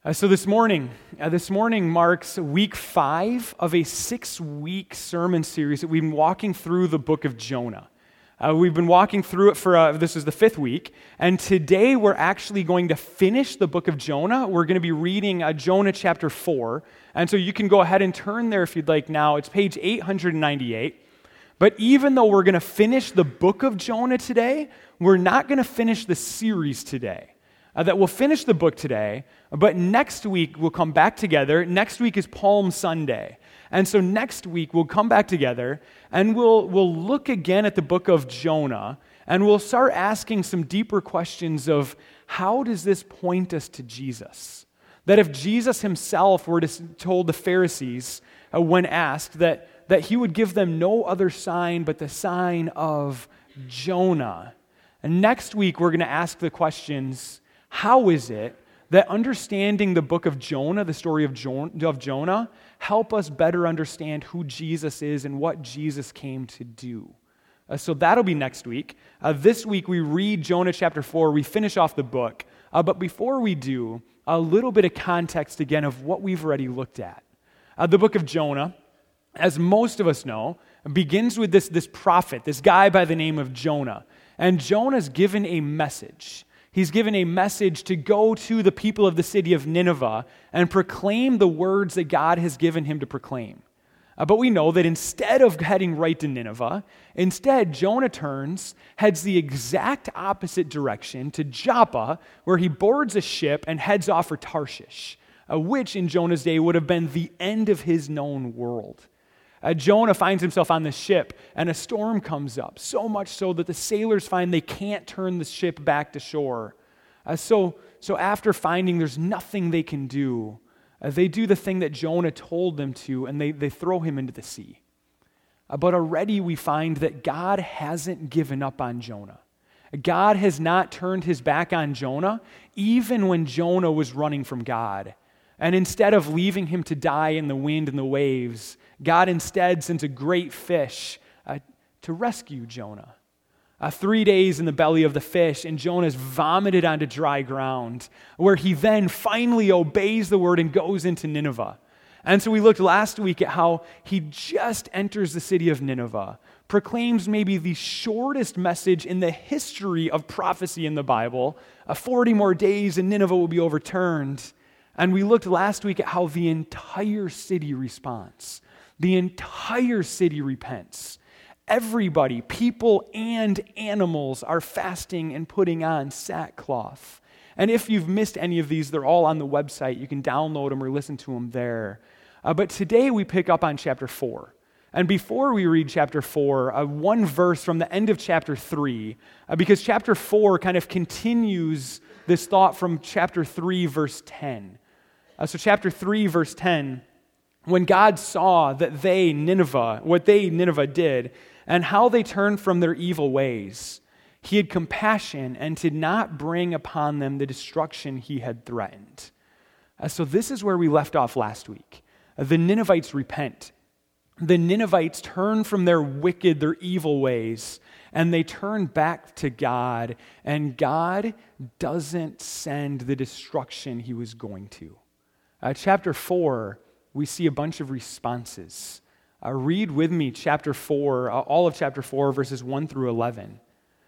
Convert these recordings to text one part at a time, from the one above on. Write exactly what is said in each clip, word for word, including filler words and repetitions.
Uh, so this morning, uh, this morning marks week five of a six-week sermon series that we've been walking through the book of Jonah. Uh, we've been walking through it for, uh, this is the fifth week, and today we're actually going to finish the book of Jonah. We're going to be reading uh, Jonah chapter four, and so you can go ahead and turn there if you'd like now. It's page eight hundred ninety-eight. But even though we're going to finish the book of Jonah today, we're not going to finish the series today. Uh, that we'll finish the book today, but next week we'll come back together. Next week is Palm Sunday. And so next week we'll come back together and we'll we'll look again at the book of Jonah and we'll start asking some deeper questions of how does this point us to Jesus? That if Jesus himself were to told the Pharisees uh, when asked that, that he would give them no other sign but the sign of Jonah. And next week we're going to ask the questions, how is it that understanding the book of Jonah, the story of, jo- of Jonah, help us better understand who Jesus is and what Jesus came to do? Uh, so that'll be next week. Uh, this week we read Jonah chapter four. We finish off the book. Uh, but before we do, a little bit of context again of what we've already looked at. Uh, the book of Jonah, as most of us know, begins with this, this prophet, this guy by the name of Jonah. And Jonah's given a message. He's given a message to go to the people of the city of Nineveh and proclaim the words that God has given him to proclaim. Uh, but we know that instead of heading right to Nineveh, instead Jonah turns, heads the exact opposite direction to Joppa, where he boards a ship and heads off for Tarshish, uh, which in Jonah's day would have been the end of his known world. Uh, Jonah finds himself on the ship, and a storm comes up, so much so that the sailors find they can't turn the ship back to shore. Uh, so, so after finding there's nothing they can do, uh, they do the thing that Jonah told them to, and they, they throw him into the sea. Uh, but already we find that God hasn't given up on Jonah. God has not turned his back on Jonah, even when Jonah was running from God. And instead of leaving him to die in the wind and the waves, God instead sends a great fish uh, to rescue Jonah. Uh, three days in the belly of the fish, and Jonah's vomited onto dry ground, where he then finally obeys the word and goes into Nineveh. And so we looked last week at how he just enters the city of Nineveh, proclaims maybe the shortest message in the history of prophecy in the Bible. Uh, forty more days and Nineveh will be overturned. And we looked last week at how the entire city responds. The entire city repents. Everybody, people and animals, are fasting and putting on sackcloth. And if you've missed any of these, they're all on the website. You can download them or listen to them there. Uh, but today we pick up on chapter four. And before we read chapter four, uh, one verse from the end of chapter three, uh, because chapter four kind of continues this thought from chapter three, verse ten. Uh, so chapter three, verse ten, when God saw that they, Nineveh, what they, Nineveh, did, and how they turned from their evil ways, he had compassion and did not bring upon them the destruction he had threatened. Uh, so this is where we left off last week. Uh, the Ninevites repent. The Ninevites turn from their wicked, their evil ways, and they turn back to God, and God doesn't send the destruction he was going to. Uh, chapter four, we see a bunch of responses. Uh, read with me chapter four, uh, all of chapter four, verses one through eleven.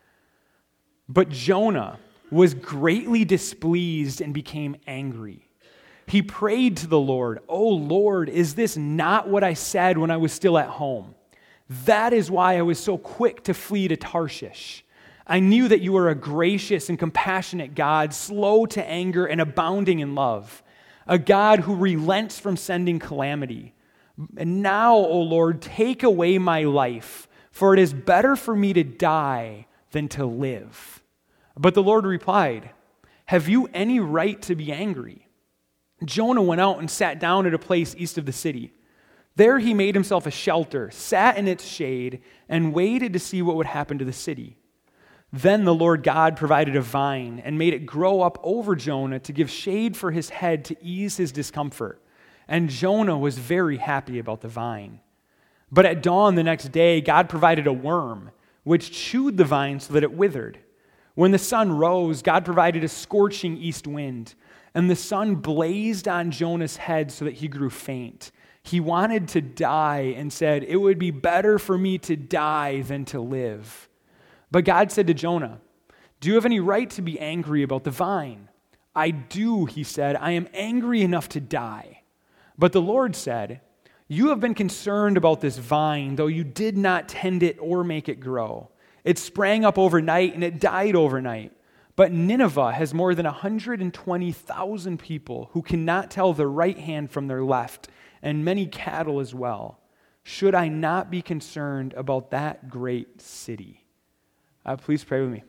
But Jonah was greatly displeased and became angry. He prayed to the Lord, "O Lord, is this not what I said when I was still at home? That is why I was so quick to flee to Tarshish. I knew that you are a gracious and compassionate God, slow to anger and abounding in love, a God who relents from sending calamity. And now, O Lord, take away my life, for it is better for me to die than to live." But the Lord replied, "Have you any right to be angry?" Jonah went out and sat down at a place east of the city. There he made himself a shelter, sat in its shade, and waited to see what would happen to the city. Then the Lord God provided a vine and made it grow up over Jonah to give shade for his head to ease his discomfort. And Jonah was very happy about the vine. But at dawn the next day, God provided a worm, which chewed the vine so that it withered. When the sun rose, God provided a scorching east wind, and the sun blazed on Jonah's head so that he grew faint. He wanted to die and said, "It would be better for me to die than to live." But God said to Jonah, "Do you have any right to be angry about the vine?" "I do," he said. "I am angry enough to die." But the Lord said, "You have been concerned about this vine, though you did not tend it or make it grow. It sprang up overnight and it died overnight. But Nineveh has more than one hundred twenty thousand people who cannot tell their right hand from their left, and many cattle as well. Should I not be concerned about that great city?" Uh, please pray with me.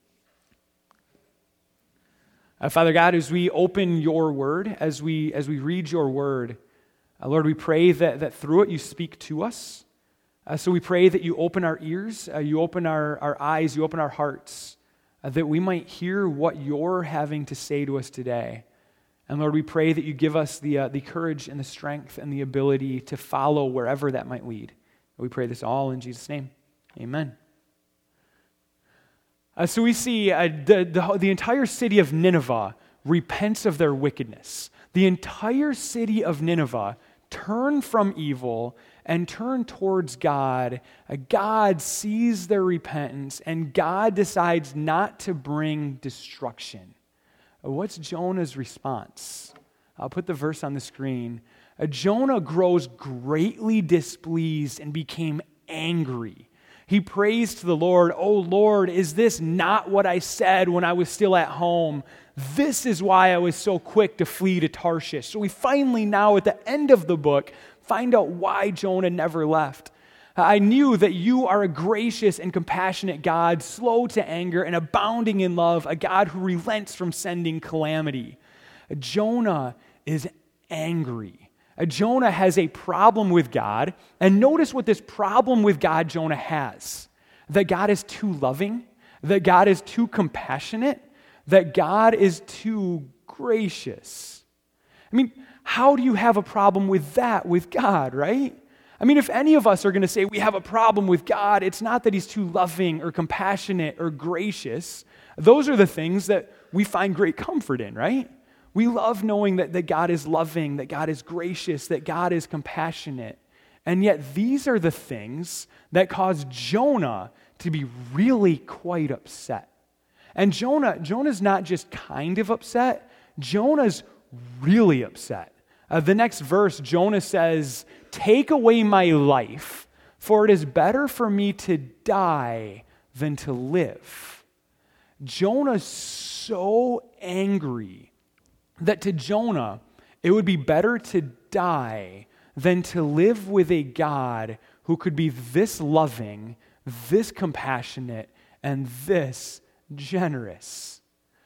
Uh, Father God, as we open your word, as we as we read your word, uh, Lord, we pray that, that through it you speak to us. Uh, so we pray that you open our ears, uh, you open our, our eyes, you open our hearts, uh, that we might hear what you're having to say to us today. And Lord, we pray that you give us the uh, the courage and the strength and the ability to follow wherever that might lead. We pray this all in Jesus' name. Amen. Uh, so we see uh, the, the, the entire city of Nineveh repents of their wickedness. The entire city of Nineveh turned from evil and turned towards God. Uh, God sees their repentance, and God decides not to bring destruction. Uh, what's Jonah's response? I'll put the verse on the screen. Uh, Jonah grows greatly displeased and became angry. He prays to the Lord, "Oh Lord, is this not what I said when I was still at home? This is why I was so quick to flee to Tarshish." So we finally now at the end of the book find out why Jonah never left. "I knew that you are a gracious and compassionate God, slow to anger and abounding in love, a God who relents from sending calamity." Jonah is angry. Jonah has a problem with God, and notice what this problem with God Jonah has. That God is too loving, that God is too compassionate, that God is too gracious. I mean, how do you have a problem with that with God, right? I mean, if any of us are going to say we have a problem with God, it's not that he's too loving or compassionate or gracious. Those are the things that we find great comfort in, right? We love knowing that, that God is loving, that God is gracious, that God is compassionate. And yet these are the things that cause Jonah to be really quite upset. And Jonah, Jonah's not just kind of upset, Jonah's really upset. Uh, the next verse, Jonah says, "Take away my life, for it is better for me to die than to live." Jonah's so angry that to Jonah, it would be better to die than to live with a God who could be this loving, this compassionate, and this generous.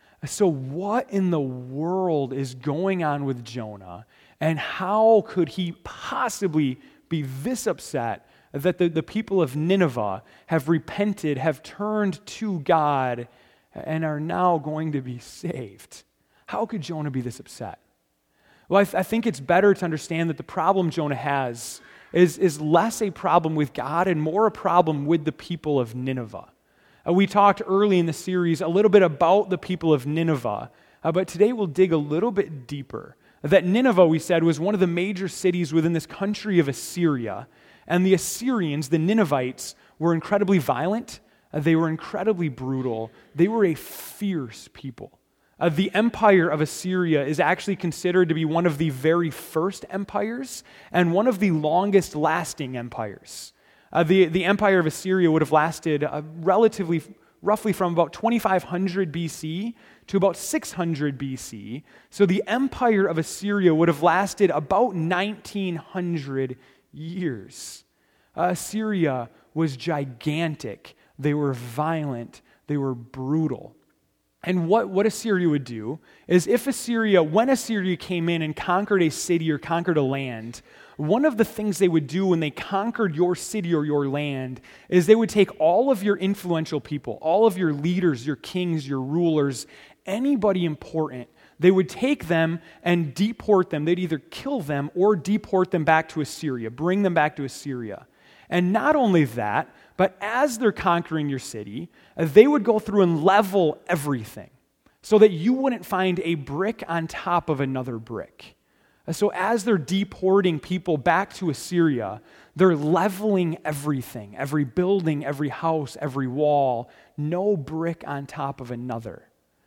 So what in the world is going on with Jonah, and how could he possibly be this upset that the, the people of Nineveh have repented, have turned to God, and are now going to be saved? How could Jonah be this upset? Well, I, th- I think it's better to understand that the problem Jonah has is, is less a problem with God and more a problem with the people of Nineveh. Uh, we talked early in the series a little bit about the people of Nineveh, uh, but today we'll dig a little bit deeper. That Nineveh, we said, was one of the major cities within this country of Assyria, and the Assyrians, the Ninevites, were incredibly violent, uh, they were incredibly brutal, they were a fierce people. Uh, the empire of Assyria is actually considered to be one of the very first empires and one of the longest lasting empires. Uh, the, the empire of Assyria would have lasted uh, relatively, roughly from about twenty-five hundred B C to about six hundred B C. So the empire of Assyria would have lasted about nineteen hundred years. Uh, Assyria was gigantic. They were violent. They were brutal. And what, what Assyria would do is if Assyria, when Assyria came in and conquered a city or conquered a land, one of the things they would do when they conquered your city or your land is they would take all of your influential people, all of your leaders, your kings, your rulers, anybody important, they would take them and deport them. They'd either kill them or deport them back to Assyria, bring them back to Assyria. And not only that, but as they're conquering your city, they would go through and level everything. so that you wouldn't find a brick on top of another brick. So as they're deporting people back to Assyria, they're leveling everything, every building, every house, every wall, no brick on top of another.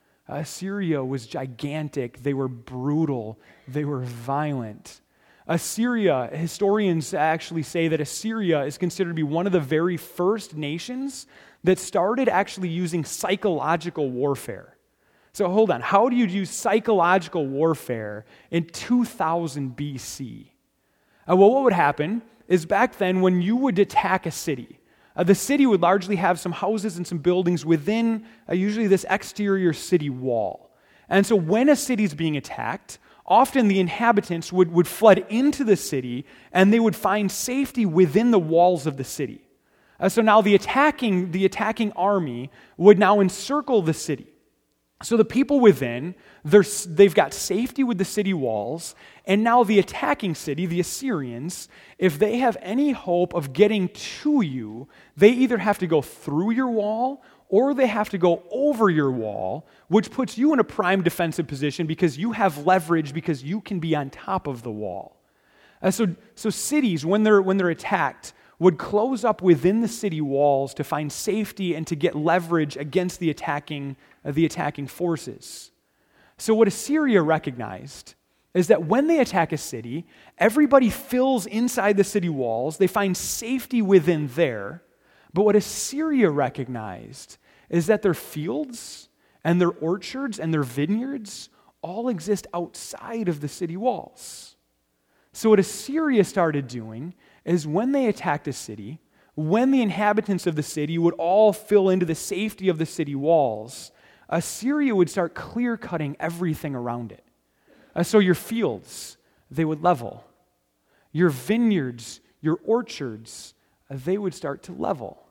Assyria was gigantic. They were brutal. They were violent. Assyria, historians actually say that Assyria is considered to be one of the very first nations that started actually using psychological warfare. So hold on, how do you use psychological warfare in two thousand B C? Uh, well, what would happen is back then when you would attack a city, uh, the city would largely have some houses and some buildings within uh, usually this exterior city wall. And so when a city's being attacked, often the inhabitants would, would flood into the city and they would find safety within the walls of the city. Uh, so now the attacking, the attacking army would now encircle the city. So the people within, they're, they've got safety with the city walls, and now the attacking city, the Assyrians, if they have any hope of getting to you, they either have to go through your wall or they have to go over your wall, which puts you in a prime defensive position because you have leverage because you can be on top of the wall. Uh, so, so cities, when they're, when they're attacked, would close up within the city walls to find safety and to get leverage against the attacking, uh, the attacking forces. So what Assyria recognized is that when they attack a city, everybody fills inside the city walls. They find safety within there. But what Assyria recognized is that their fields and their orchards and their vineyards all exist outside of the city walls. So what Assyria started doing is when they attacked a city, when the inhabitants of the city would all fill into the safety of the city walls, Assyria would start clear-cutting everything around it. Uh, so your fields, they would level. Your vineyards, your orchards, uh, they would start to level.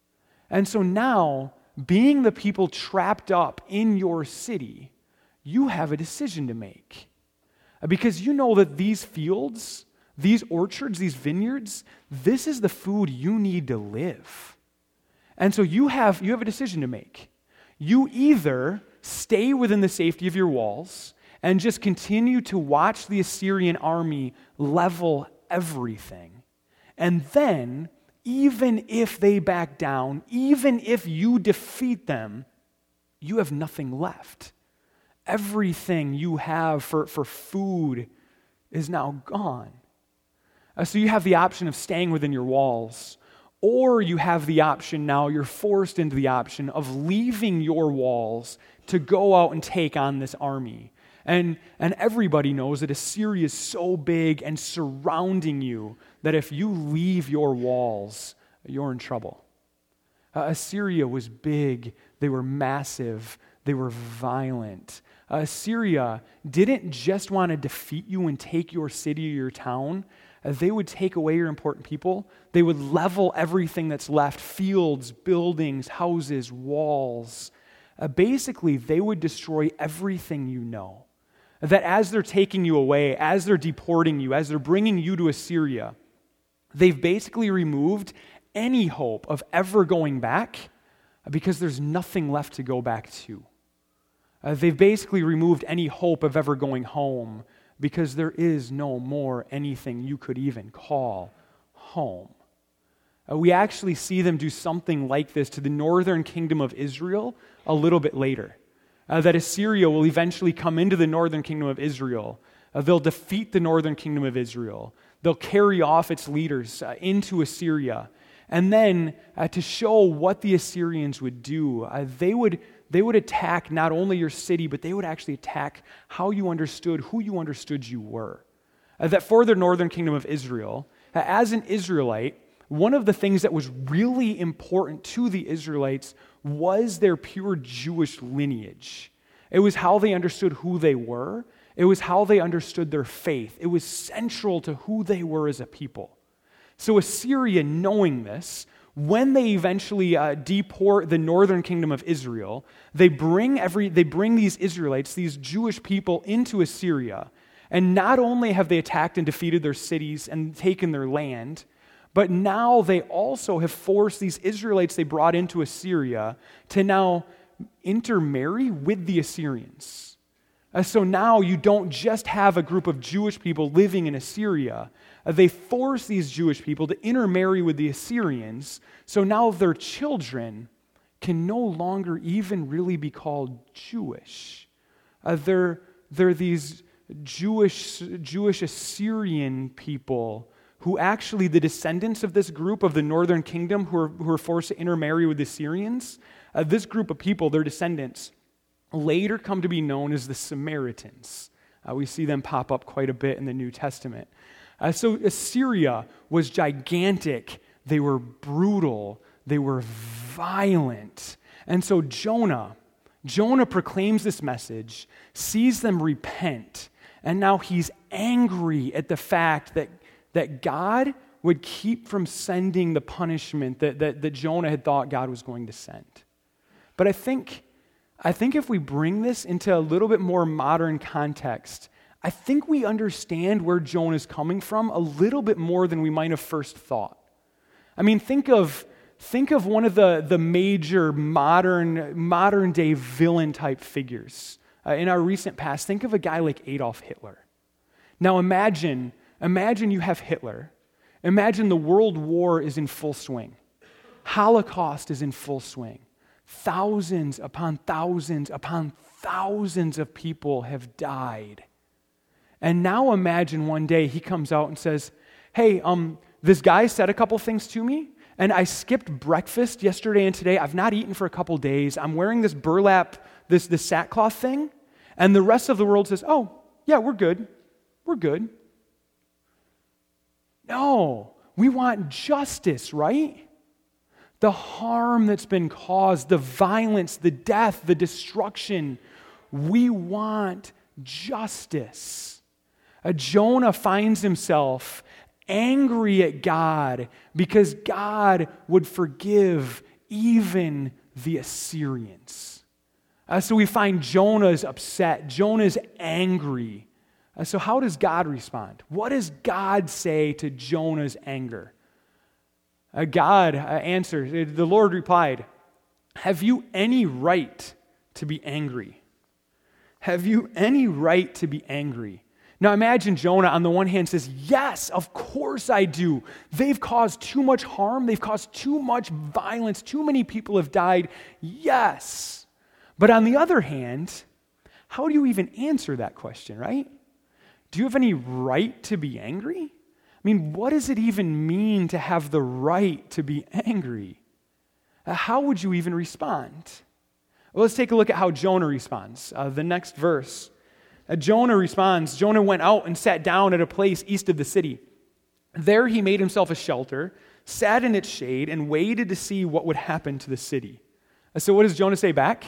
And so now, being the people trapped up in your city, you have a decision to make. Uh, because you know that these fields, these orchards, these vineyards, this is the food you need to live. And so you have, you have a decision to make. You either stay within the safety of your walls and just continue to watch the Assyrian army level everything. And then, even if they back down, even if you defeat them, you have nothing left. Everything you have for, for food is now gone. Uh, so you have the option of staying within your walls, or you have the option now, you're forced into the option of leaving your walls to go out and take on this army. And, and everybody knows that Assyria is so big and surrounding you that if you leave your walls, you're in trouble. Uh, Assyria was big, they were massive, they were violent. Uh, Assyria didn't just want to defeat you and take your city or your town. Uh, they would take away your important people. They would level everything that's left, fields, buildings, houses, walls. Uh, basically, they would destroy everything you know. That as they're taking you away, as they're deporting you, as they're bringing you to Assyria, they've basically removed any hope of ever going back because there's nothing left to go back to. Uh, they've basically removed any hope of ever going home because there is no more anything you could even call home. Uh, we actually see them do something like this to the northern kingdom of Israel a little bit later. Uh, that Assyria will eventually come into the northern kingdom of Israel. Uh, they'll defeat the northern kingdom of Israel. They'll carry off its leaders uh, into Assyria. And then uh, to show what the Assyrians would do, uh, they would they would attack not only your city, but they would actually attack how you understood, who you understood you were. Uh, that for the northern kingdom of Israel, uh, as an Israelite, one of the things that was really important to the Israelites was their pure Jewish lineage. It was how they understood who they were. It was how they understood their faith. It was central to who they were as a people. So Assyria, knowing this, when they eventually uh, deport the northern kingdom of Israel, they bring every they bring these Israelites, these Jewish people, into Assyria. And not only have they attacked and defeated their cities and taken their land, but now they also have forced these Israelites they brought into Assyria to now intermarry with the Assyrians. Uh, so now you don't just have a group of Jewish people living in Assyria. Uh, they force these Jewish people to intermarry with the Assyrians, so now their children can no longer even really be called Jewish. Uh, they're, they're these Jewish, Jewish Assyrian people who actually, the descendants of this group of the northern kingdom who are, who are forced to intermarry with the Assyrians, uh, this group of people, their descendants, later come to be known as the Samaritans. Uh, we see them pop up quite a bit in the New Testament. Uh, so Assyria was gigantic. They were brutal. They were violent. And so Jonah, Jonah proclaims this message, sees them repent, and now he's angry at the fact that, that God would keep from sending the punishment that, that, that Jonah had thought God was going to send. But I think, I think if we bring this into a little bit more modern context, I think we understand where Jonah's coming from a little bit more than we might have first thought. I mean, think of think of one of the, the major modern modern day villain type figures uh, in our recent past. Think of a guy like Adolf Hitler. Now imagine, imagine you have Hitler. Imagine the World War is in full swing. Holocaust is in full swing. Thousands upon thousands upon thousands of people have died. And now imagine one day he comes out and says, hey, um, this guy said a couple things to me, and I skipped breakfast yesterday and today. I've not eaten for a couple days. I'm wearing this burlap, this, this sackcloth thing, and the rest of the world says, oh, yeah, we're good. We're good. No, we want justice, right? The harm that's been caused, the violence, the death, the destruction. We want justice. Uh, Jonah finds himself angry at God because God would forgive even the Assyrians. Uh, so we find Jonah's upset. Jonah's angry. Uh, so how does God respond? What does God say to Jonah's anger? Uh, God uh, answers, the Lord replied, have you any right to be angry? Have you any right to be angry? Now imagine Jonah on the one hand says, yes, of course I do. They've caused too much harm. They've caused too much violence. Too many people have died. Yes. But on the other hand, how do you even answer that question, right? Do you have any right to be angry? I mean, what does it even mean to have the right to be angry? Uh, how would you even respond? Well, let's take a look at how Jonah responds. Uh, the next verse. Uh, Jonah responds, Jonah went out and sat down at a place east of the city. There he made himself a shelter, sat in its shade, and waited to see what would happen to the city. Uh, so what does Jonah say back?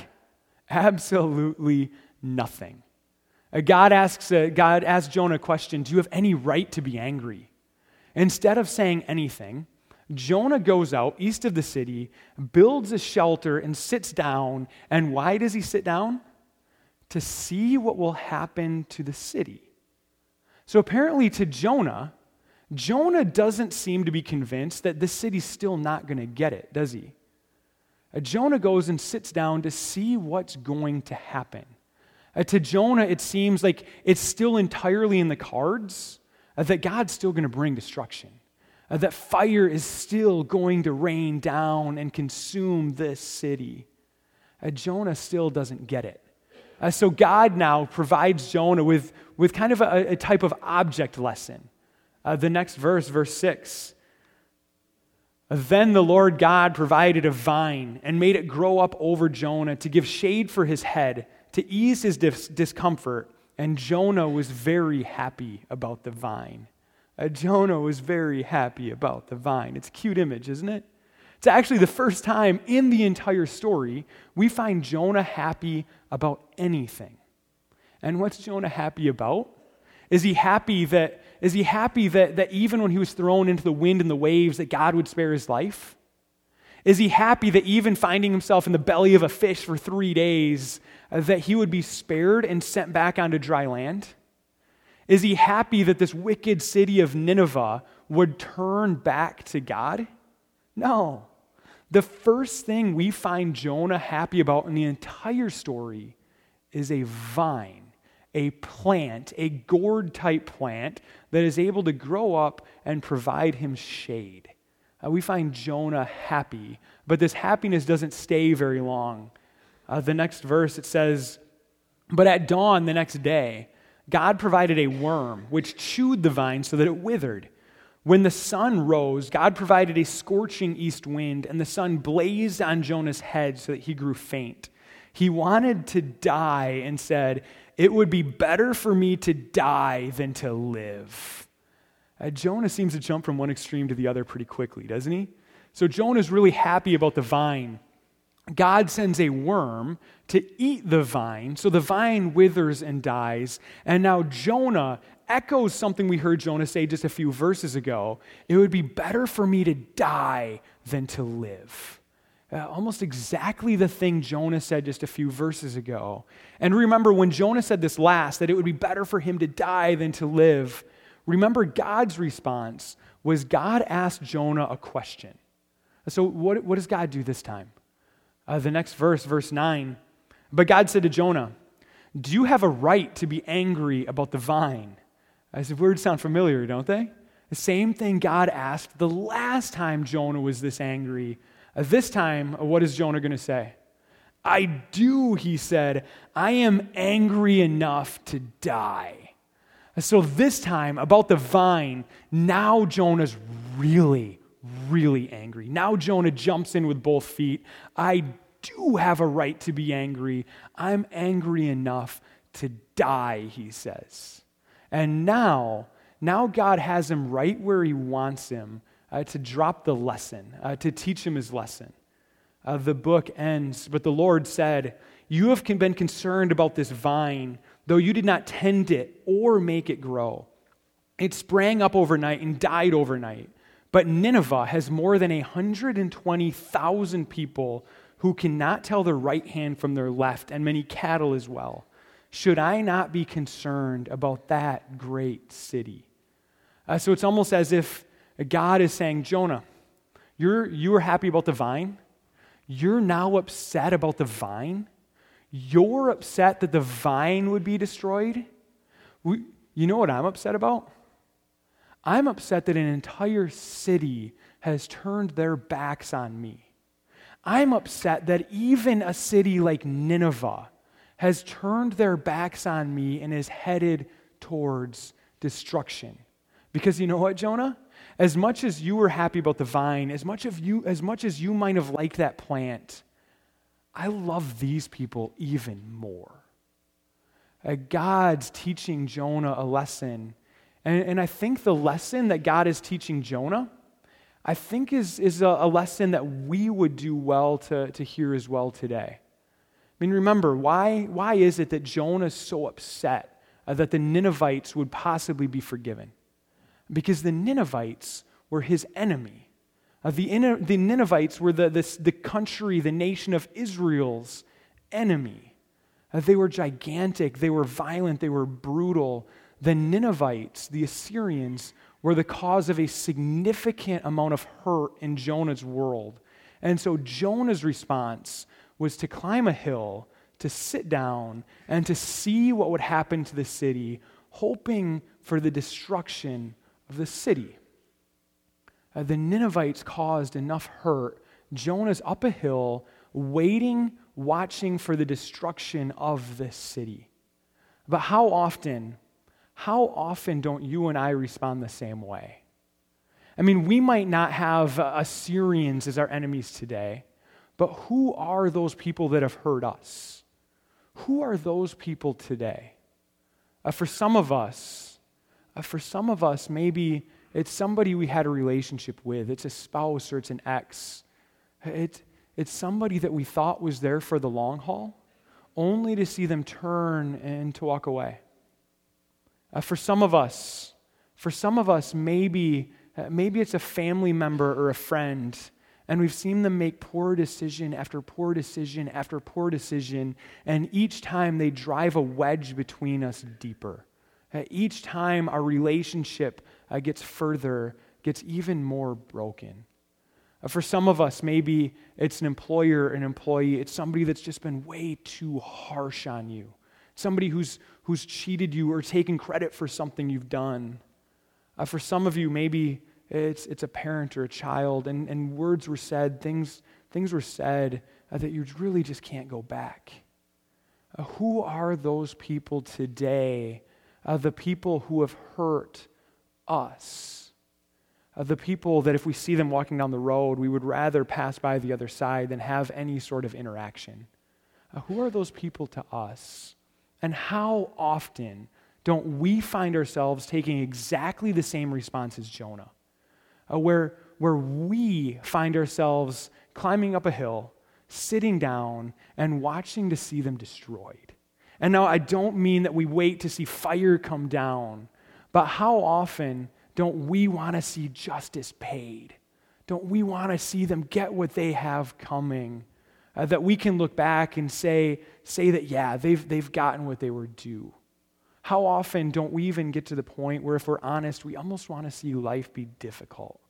Absolutely nothing. Uh, God asks, uh, God asks Jonah a question, do you have any right to be angry? Instead of saying anything, Jonah goes out east of the city, builds a shelter, and sits down. And why does he sit down? To see what will happen to the city. So apparently to Jonah, Jonah doesn't seem to be convinced that this city's still not going to get it, does he? Uh, Jonah goes and sits down to see what's going to happen. Uh, to Jonah, it seems like it's still entirely in the cards uh, that God's still going to bring destruction. Uh, that fire is still going to rain down and consume this city. Uh, Jonah still doesn't get it. Uh, so God now provides Jonah with, with kind of a, a type of object lesson. Uh, the next verse, verse six. Then the Lord God provided a vine and made it grow up over Jonah to give shade for his head, to ease his dis- discomfort. And Jonah was very happy about the vine. Uh, Jonah was very happy about the vine. It's a cute image, isn't it? It's actually the first time in the entire story we find Jonah happy about anything. And what's Jonah happy about? Is he happy that is he happy that, that even when he was thrown into the wind and the waves that God would spare his life? Is he happy that even finding himself in the belly of a fish for three days uh, that he would be spared and sent back onto dry land? Is he happy that this wicked city of Nineveh would turn back to God? No. The first thing we find Jonah happy about in the entire story is a vine, a plant, a gourd-type plant that is able to grow up and provide him shade. Uh, we find Jonah happy, but this happiness doesn't stay very long. Uh, the next verse, it says, "But at dawn the next day, God provided a worm which chewed the vine so that it withered. When the sun rose, God provided a scorching east wind, and the sun blazed on Jonah's head so that he grew faint. He wanted to die and said, 'It would be better for me to die than to live.'" Uh, Jonah seems to jump from one extreme to the other pretty quickly, doesn't he? So Jonah's really happy about the vine. God sends a worm to eat the vine, so the vine withers and dies. And now Jonah echoes something we heard Jonah say just a few verses ago. It would be better for me to die than to live. Uh, almost exactly the thing Jonah said just a few verses ago. And remember, when Jonah said this last, that it would be better for him to die than to live, remember God's response was God asked Jonah a question. So what, what does God do this time? Uh, the next verse, verse nine, "But God said to Jonah, 'Do you have a right to be angry about the vine?'" As if words sound familiar, don't they? The same thing God asked the last time Jonah was this angry. Uh, this time, uh, what is Jonah going to say? "I do," he said. "I am angry enough to die." Uh, so this time, about the vine, now Jonah's really really angry. Now Jonah jumps in with both feet. "I do have a right to be angry. I'm angry enough to die," he says. And now, now God has him right where he wants him uh, to drop the lesson, uh, to teach him his lesson. Uh, the book ends, "But the Lord said, 'You have been concerned about this vine, though you did not tend it or make it grow. It sprang up overnight and died overnight. But Nineveh has more than one hundred twenty thousand people who cannot tell their right hand from their left, and many cattle as well. Should I not be concerned about that great city?'" Uh, so it's almost as if God is saying, Jonah, you're, you were happy about the vine. You're now upset about the vine. You're upset that the vine would be destroyed. We, you know what I'm upset about? I'm upset that an entire city has turned their backs on me. I'm upset that even a city like Nineveh has turned their backs on me and is headed towards destruction. Because you know what, Jonah? As much as you were happy about the vine, as much of you, as much as you might have liked that plant, I love these people even more. Uh, God's teaching Jonah a lesson. And, and I think the lesson that God is teaching Jonah, I think is, is a, a lesson that we would do well to, to hear as well today. I mean, remember, why, why is it that Jonah is so upset uh, that the Ninevites would possibly be forgiven? Because the Ninevites were his enemy. Uh, the, the Ninevites were the, the, the country, the nation of Israel's enemy. Uh, they were gigantic, they were violent, they were brutal. The Ninevites, the Assyrians, were the cause of a significant amount of hurt in Jonah's world. And so Jonah's response was to climb a hill, to sit down, and to see what would happen to the city, hoping for the destruction of the city. Uh, the Ninevites caused enough hurt. Jonah's up a hill, waiting, watching for the destruction of this city. But how often, how often don't you and I respond the same way? I mean, we might not have uh, Assyrians as our enemies today, but who are those people that have hurt us? Who are those people today? Uh, for some of us, uh, for some of us, maybe it's somebody we had a relationship with. It's a spouse or it's an ex. It, it's somebody that we thought was there for the long haul, only to see them turn and to walk away. Uh, for some of us, for some of us, maybe, uh, maybe it's a family member or a friend, and we've seen them make poor decision after poor decision after poor decision, and each time they drive a wedge between us deeper. Uh, each time our relationship uh, gets further, gets even more broken. Uh, for some of us, maybe it's an employer, an employee. It's somebody that's just been way too harsh on you. Somebody who's who's cheated you or taken credit for something you've done. Uh, for some of you, maybe it's it's a parent or a child, and, and words were said, things things were said uh, that you really just can't go back. Uh, who are those people today? Uh, the people who have hurt us. Uh, the people that if we see them walking down the road, we would rather pass by the other side than have any sort of interaction. Uh, who are those people to us? And how often don't we find ourselves taking exactly the same response as Jonah? Uh, where, where we find ourselves climbing up a hill, sitting down, and watching to see them destroyed. And now I don't mean that we wait to see fire come down, but how often don't we want to see justice paid? Don't we want to see them get what they have coming? Uh, that we can look back and say, say that, yeah, they've, they've gotten what they were due. How often don't we even get to the point where, if we're honest, we almost want to see life be difficult?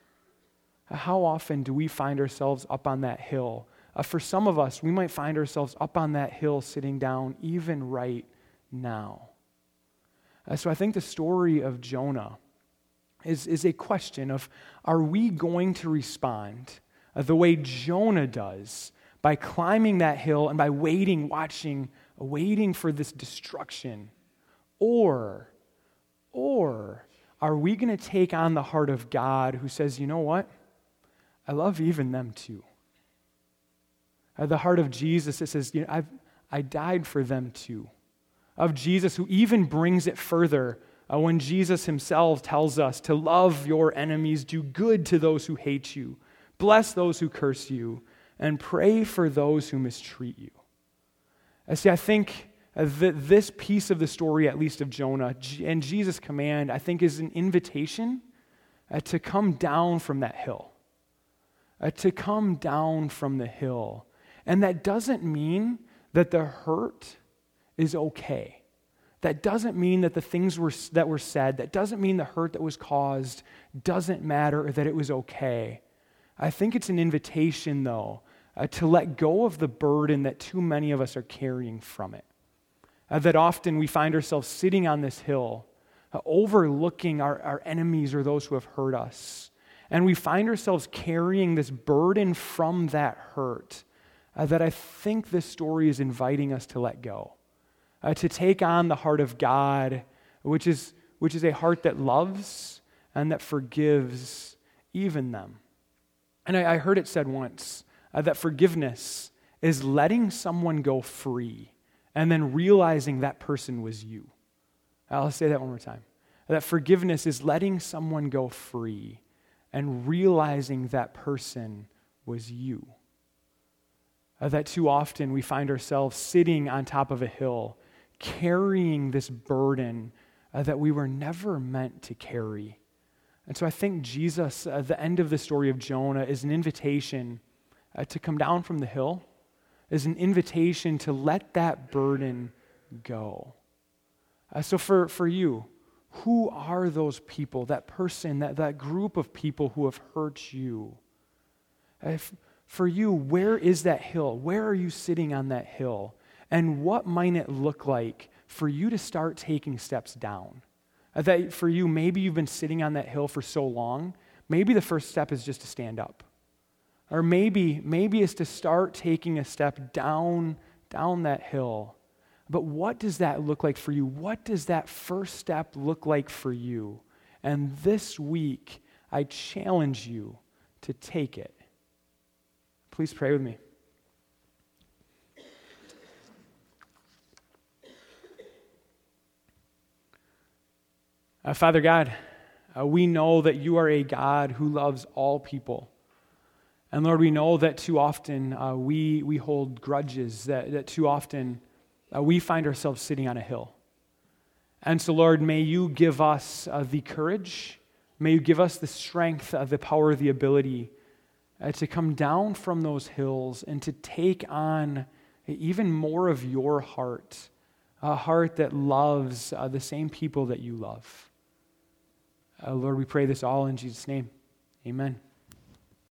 How often do we find ourselves up on that hill? Uh, for some of us, we might find ourselves up on that hill sitting down even right now. Uh, so I think the story of Jonah is, is a question of, are we going to respond uh, the way Jonah does, by climbing that hill and by waiting, watching, waiting for this destruction? Or, or are we going to take on the heart of God, who says, you know what? I love even them too. Uh, the heart of Jesus that says, you know, I've, I died for them too. Of Jesus, who even brings it further uh, when Jesus himself tells us to love your enemies, do good to those who hate you, bless those who curse you, and pray for those who mistreat you. I see, I think uh, that this piece of the story, at least of Jonah, and Jesus' command, I think is an invitation uh, to come down from that hill. Uh, to come down from the hill. And that doesn't mean that the hurt is okay. That doesn't mean that the things were, that were said, that doesn't mean the hurt that was caused doesn't matter or that it was okay. I think it's an invitation, though, uh, to let go of the burden that too many of us are carrying from it. Uh, that often we find ourselves sitting on this hill, uh, overlooking our, our enemies or those who have hurt us. And we find ourselves carrying this burden from that hurt uh, that I think this story is inviting us to let go. Uh, to take on the heart of God, which is, which is a heart that loves and that forgives even them. And I, I heard it said once uh, that forgiveness is letting someone go free and then realizing that person was you. I'll say that one more time. That forgiveness is letting someone go free and realizing that person was you. Uh, that too often we find ourselves sitting on top of a hill, carrying this burden uh, that we were never meant to carry. And so I think Jesus, at uh, the end of the story of Jonah, is an invitation uh, to come down from the hill, is an invitation to let that burden go. Uh, so for, for you, who are those people, that person, that, that group of people who have hurt you? If, for you, where is that hill? Where are you sitting on that hill? And what might it look like for you to start taking steps down? Uh, that for you, maybe you've been sitting on that hill for so long, maybe the first step is just to stand up. Or maybe, maybe it's to start taking a step down, down that hill. But what does that look like for you? What does that first step look like for you? And this week, I challenge you to take it. Please pray with me. Uh, Father God, uh, we know that you are a God who loves all people. And Lord, we know that too often uh, we, we hold grudges, that, that too often uh, we find ourselves sitting on a hill. And so, Lord, may you give us uh, the courage, may you give us the strength, uh, the power, the ability uh, to come down from those hills and to take on even more of your heart, a heart that loves uh, the same people that you love. Uh, Lord, we pray this all in Jesus' name. Amen.